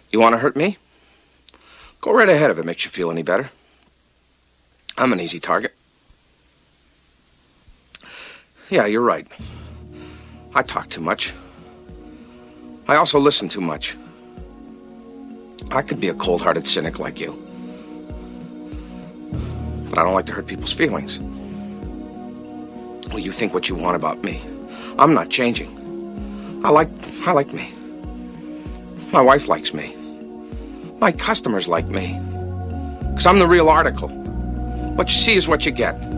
You want to hurt me? Go right ahead if it makes you feel any better. I'm an easy target. Yeah, you're right. I talk too much. I also listen too much. I could be a cold-hearted cynic like you. But I don't like to hurt people's feelings. Well, you think what you want about me. I'm not changing. I like me. My wife likes me. My customers like me. Because I'm the real article. What you see is what you get.